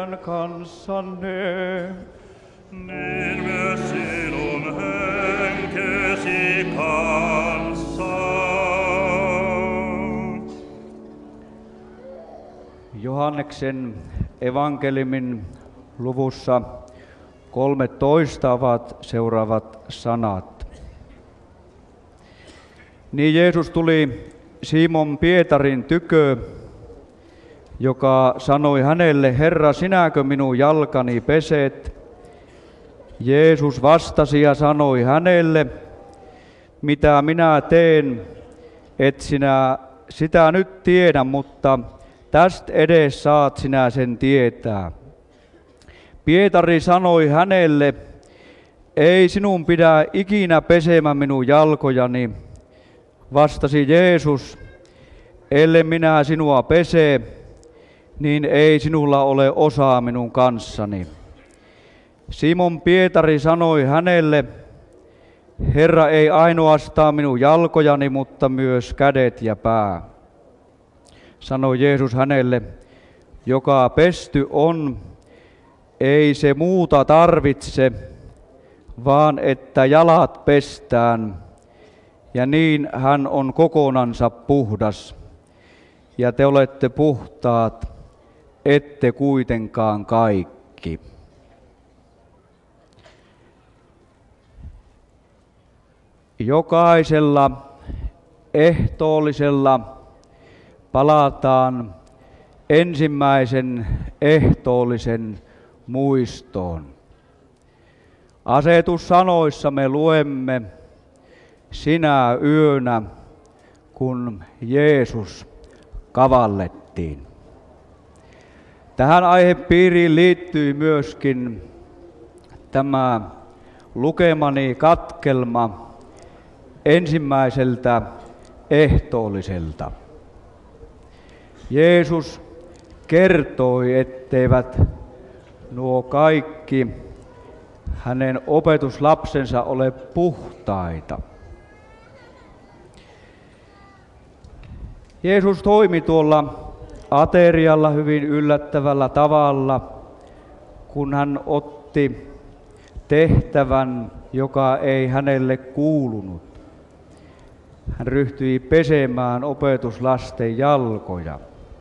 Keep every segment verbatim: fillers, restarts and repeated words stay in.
teidän kanssanne. Niin myös sinun henkesi kanssa. Johanneksen evankeliumin luvussa kolmetoista ovat seuraavat sanat. Niin Jeesus tuli Simon Pietarin tykö, joka sanoi hänelle, Herra, sinäkö minun jalkani peset? Jeesus vastasi ja sanoi hänelle, mitä minä teen, et sinä sitä nyt tiedä, mutta tästä edes saat sinä sen tietää. Pietari sanoi hänelle, ei sinun pidä ikinä pesemä minun jalkojani. Vastasi Jeesus, ellei minä sinua pese, niin ei sinulla ole osaa minun kanssani. Simon Pietari sanoi hänelle, Herra, ei ainoastaan minun jalkojani, mutta myös kädet ja pää. Sanoi Jeesus hänelle, joka pesty on, ei se muuta tarvitse, vaan että jalat pestään, ja niin hän on kokonansa puhdas. Ja te olette puhtaat, ette kuitenkaan kaikki. Jokaisella ehtoollisella palataan ensimmäisen ehtoollisen muistoon. Asetussanoissa me luemme sinä yönä, kun Jeesus kavallettiin. Tähän aihepiiriin liittyy myöskin tämä lukemani katkelma ensimmäiseltä ehtoolliselta. Jeesus kertoi, etteivät nuo kaikki hänen opetuslapsensa ole puhtaita. Jeesus toimi tuolla aterialla hyvin yllättävällä tavalla, kun hän otti tehtävän, joka ei hänelle kuulunut. Hän ryhtyi pesemään opetuslasten jalkoja.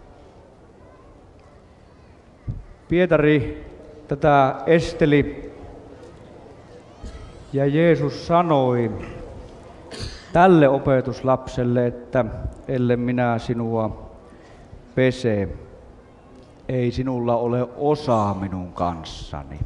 Pietari tätä esteli ja Jeesus sanoi tälle opetuslapselle, että ellei minä sinua pese, ei sinulla ole osaa minun kanssani.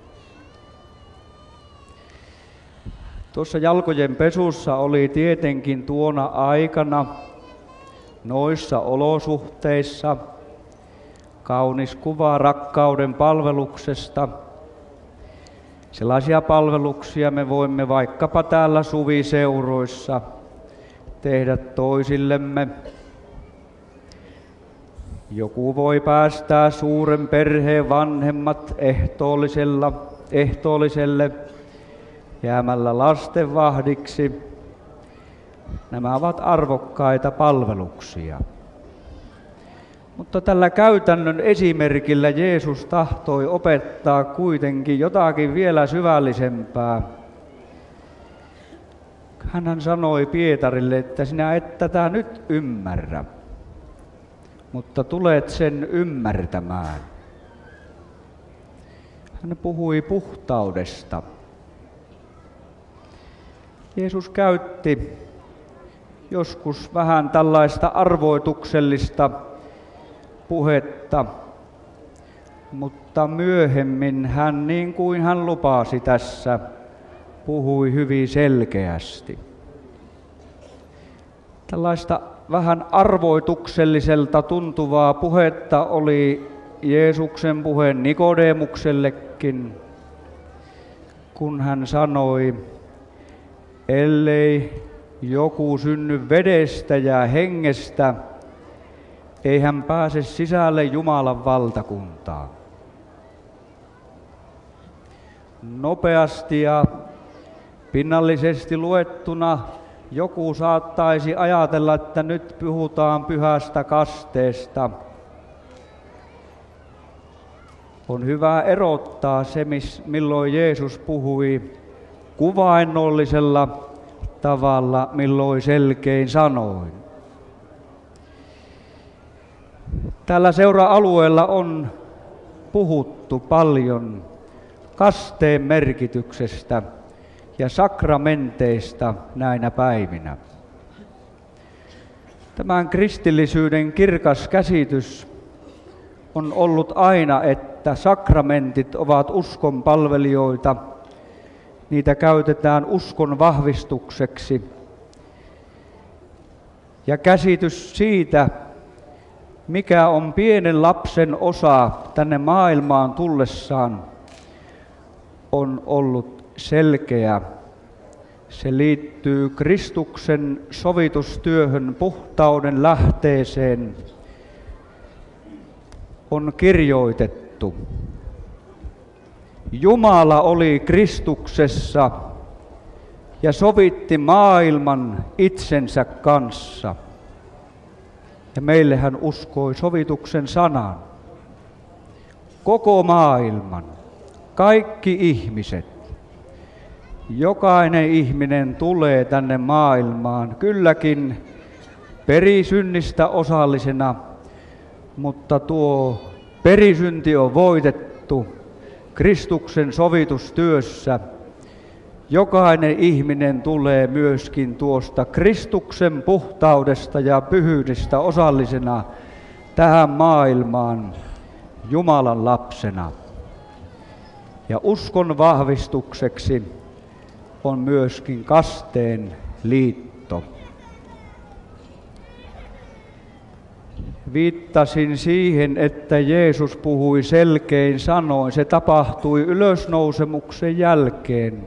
Tuossa jalkojen pesussa oli tietenkin tuona aikana noissa olosuhteissa kaunis kuva rakkauden palveluksesta. Sellaisia palveluksia me voimme vaikkapa täällä suviseuroissa tehdä toisillemme. Joku voi päästää suuren perheen vanhemmat ehtoollisella, ehtoolliselle jäämällä lastenvahdiksi. Nämä ovat arvokkaita palveluksia. Mutta tällä käytännön esimerkillä Jeesus tahtoi opettaa kuitenkin jotakin vielä syvällisempää. Hän sanoi Pietarille, että sinä et tätä nyt ymmärrä, mutta tulet sen ymmärtämään. Hän puhui puhtaudesta. Jeesus käytti joskus vähän tällaista arvoituksellista puhetta, mutta myöhemmin hän, niin kuin hän lupasi tässä, puhui hyvin selkeästi. Tällaista vähän arvoitukselliselta tuntuvaa puhetta oli Jeesuksen puhe Nikodemuksellekin, kun hän sanoi, ellei joku synny vedestä ja hengestä, ei hän pääse sisälle Jumalan valtakuntaan. Nopeasti ja pinnallisesti luettuna joku saattaisi ajatella, että nyt puhutaan pyhästä kasteesta. On hyvä erottaa se, milloin Jeesus puhui kuvainnollisella tavalla, milloin selkein sanoin. Tällä seura-alueella on puhuttu paljon kasteen merkityksestä ja sakramenteista näinä päivinä. Tämän kristillisyyden kirkas käsitys on ollut aina, että sakramentit ovat uskon palvelijoita. Niitä käytetään uskon vahvistukseksi. Ja käsitys siitä, mikä on pienen lapsen osa tänne maailmaan tullessaan, on ollut selkeä. Se liittyy Kristuksen sovitustyöhön, puhtauden lähteeseen. On kirjoitettu: Jumala oli Kristuksessa ja sovitti maailman itsensä kanssa. Ja meille hän uskoi sovituksen sanan. Koko maailman, kaikki ihmiset, jokainen ihminen tulee tänne maailmaan, kylläkin perisynnistä osallisena, mutta tuo perisynti on voitettu Kristuksen sovitustyössä. Jokainen ihminen tulee myöskin tuosta Kristuksen puhtaudesta ja pyhyydestä osallisena tähän maailmaan Jumalan lapsena. Ja uskon vahvistukseksi on myöskin kasteen liitto. Viittasin siihen, että Jeesus puhui selkein sanoin. Se tapahtui ylösnousemuksen jälkeen,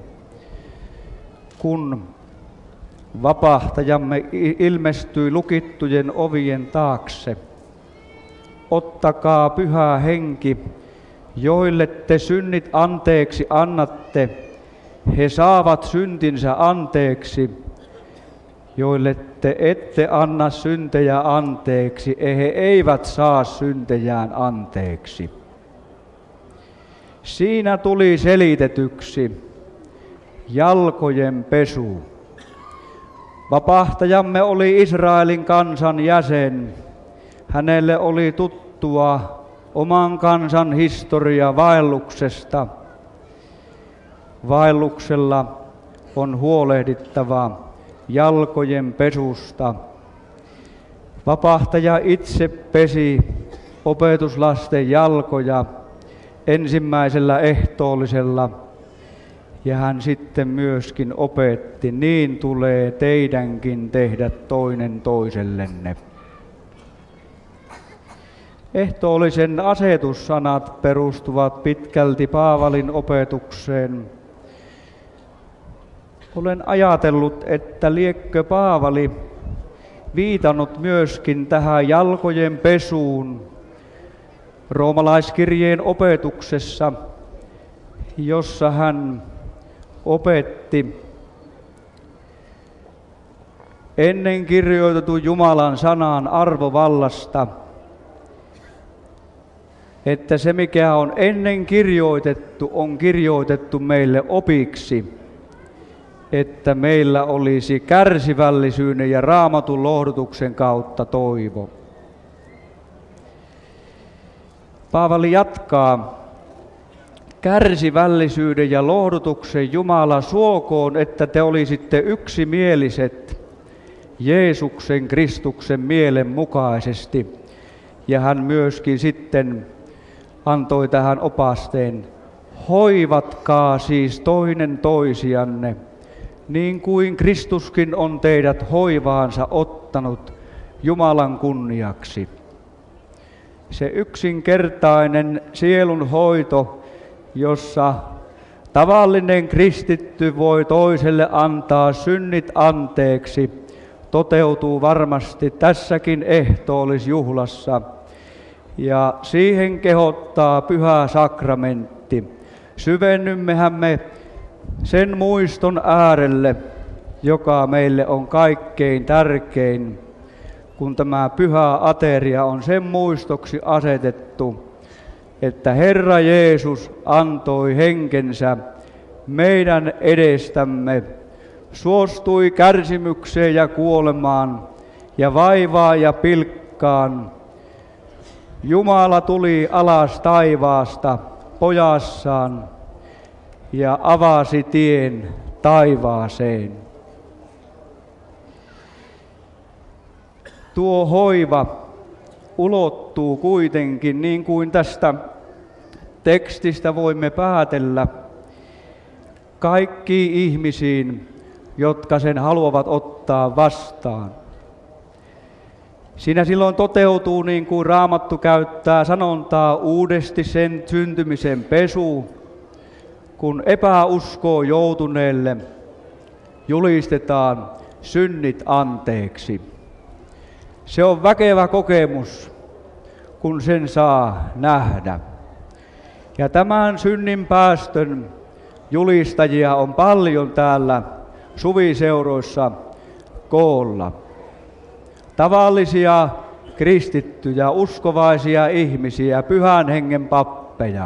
kun vapahtajamme ilmestyi lukittujen ovien taakse. Ottakaa Pyhä Henki, joille te synnit anteeksi annatte, he saavat syntinsä anteeksi. Joille te ette anna syntejä anteeksi, he eivät saa syntejään anteeksi. Siinä tuli selitetyksi jalkojen pesu. Vapahtajamme oli Israelin kansan jäsen. Hänelle oli tuttua oman kansan historia vaelluksesta. Vaelluksella on huolehdittava jalkojen pesusta. Vapahtaja itse pesi opetuslasten jalkoja ensimmäisellä ehtoollisella, ja hän sitten myöskin opetti, niin tulee teidänkin tehdä toinen toisellenne. Ehtoollisen asetussanat perustuvat pitkälti Paavalin opetukseen. Olen ajatellut, että liekkö Paavali viitannut myöskin tähän jalkojen pesuun roomalaiskirjeen opetuksessa, jossa hän opetti ennen kirjoitetun Jumalan sanan arvovallasta, että se mikä on ennen kirjoitettu, on kirjoitettu meille opiksi, että meillä olisi kärsivällisyyden ja Raamatun lohdutuksen kautta toivo. Paavali jatkaa: kärsivällisyyden ja lohdutuksen Jumala suokoon, että te olisitte yksimieliset Jeesuksen Kristuksen mielen mukaisesti. Ja hän myöskin sitten antoi tähän opasteen: hoivatkaa siis toinen toisianne, niin kuin Kristuskin on teidät hoivaansa ottanut Jumalan kunniaksi. Se yksinkertainen sielun hoito, jossa tavallinen kristitty voi toiselle antaa synnit anteeksi, toteutuu varmasti tässäkin ehtoollisjuhlassa. Ja siihen kehottaa pyhä sakramentti. Syvennymmehän me sen muiston äärelle, joka meille on kaikkein tärkein, kun tämä pyhä ateria on sen muistoksi asetettu, että Herra Jeesus antoi henkensä meidän edestämme, suostui kärsimykseen ja kuolemaan ja vaivaan ja pilkkaan. Jumala tuli alas taivaasta pojassaan ja avasi tien taivaaseen. Tuo hoiva ulottuu kuitenkin, niin kuin tästä tekstistä voimme päätellä, kaikkiin ihmisiin, jotka sen haluavat ottaa vastaan. Siinä silloin toteutuu, niin kuin Raamattu käyttää sanontaa, uudesti sen syntymisen pesu, kun epäuskoon joutuneelle julistetaan synnit anteeksi. Se on väkevä kokemus, kun sen saa nähdä. Ja tämän synnin päästön julistajia on paljon täällä suviseuroissa koolla. Tavallisia kristittyjä, uskovaisia ihmisiä, pyhän hengen pappeja.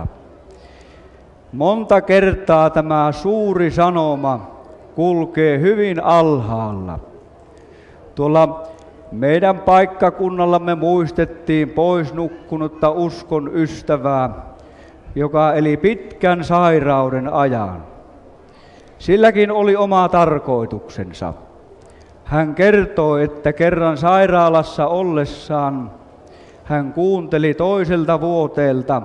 Monta kertaa tämä suuri sanoma kulkee hyvin alhaalla. Tuolla meidän paikkakunnallamme muistettiin pois nukkunutta uskon ystävää, joka eli pitkän sairauden ajan. Silläkin oli oma tarkoituksensa. Hän kertoi, että kerran sairaalassa ollessaan hän kuunteli toiselta vuoteelta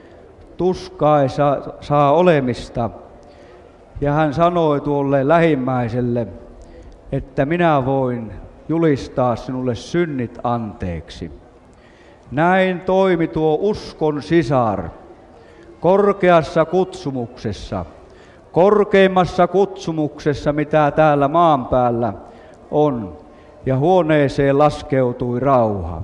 tuskaisa saa olemista. Ja hän sanoi tuolle lähimmäiselle, että minä voin julistaa sinulle synnit anteeksi. Näin toimi tuo uskon sisar korkeassa kutsumuksessa, korkeimmassa kutsumuksessa, mitä täällä maan päällä on, ja huoneeseen laskeutui rauha.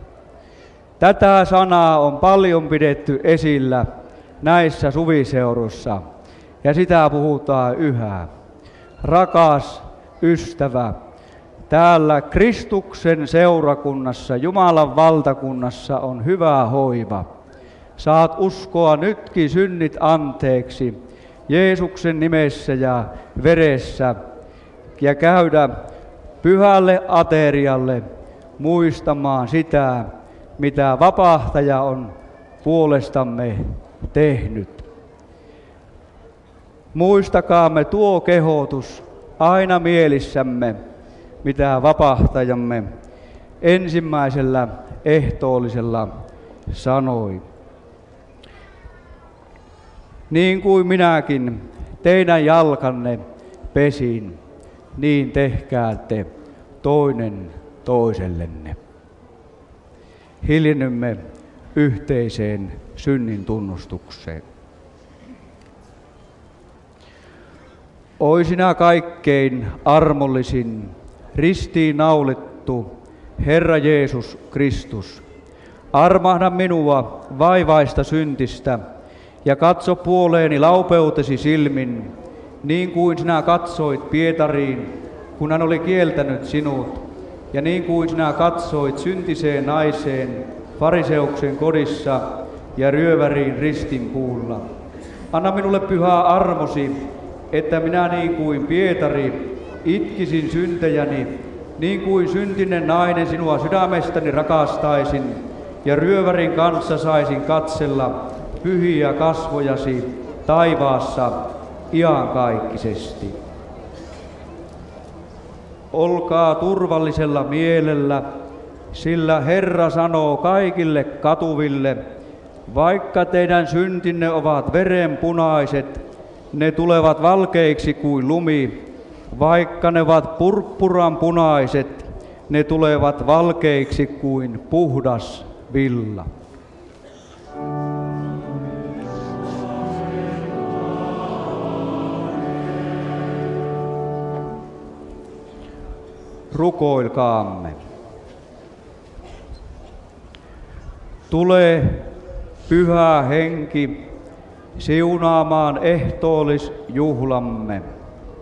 Tätä sanaa on paljon pidetty esillä näissä suviseuroissa, ja sitä puhutaan yhä. Rakas ystävä, täällä Kristuksen seurakunnassa, Jumalan valtakunnassa on hyvä hoiva. Saat uskoa nytkin synnit anteeksi Jeesuksen nimessä ja veressä ja käydä pyhälle aterialle muistamaan sitä, mitä vapahtaja on puolestamme tehnyt. Muistakaamme tuo kehotus aina mielissämme, mitä vapahtajamme ensimmäisellä ehtoollisella sanoi. Niin kuin minäkin teidän jalkanne pesin, niin tehkäätte toinen toisellenne. Hiljennymme yhteiseen synnin tunnustukseen. Oi sinä kaikkein armollisin, ristiinnaulittu Herra Jeesus Kristus, armahda minua vaivaista syntistä ja katso puoleeni laupeutesi silmin, niin kuin sinä katsoit Pietariin, kun hän oli kieltänyt sinut, ja niin kuin sinä katsoit syntiseen naiseen fariseuksen kodissa ja ryöväriin ristinpuulla. Anna minulle pyhä armosi, että minä niin kuin Pietari itkisin syntejäni, niin kuin syntinen nainen sinua sydämestäni rakastaisin, ja ryövärin kanssa saisin katsella pyhiä kasvojasi taivaassa iankaikkisesti. Olkaa turvallisella mielellä, sillä Herra sanoo kaikille katuville, vaikka teidän syntinne ovat verenpunaiset, ne tulevat valkeiksi kuin lumi, vaikka ne ovat purppuran punaiset, ne tulevat valkeiksi kuin puhdas villa. Rukoilkaamme. Tule, Pyhä Henki, siunaamaan ehtoollisjuhlamme.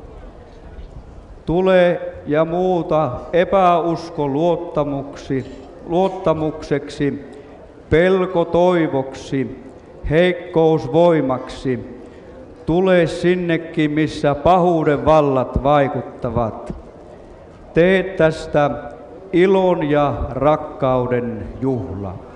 Tule ja muuta epäuskon luottamuksi, luottamukseksi, pelko toivoksi heikkous voimaksi. Tule sinnekin, missä pahuuden vallat vaikuttavat. Tee tästä ilon ja rakkauden juhla.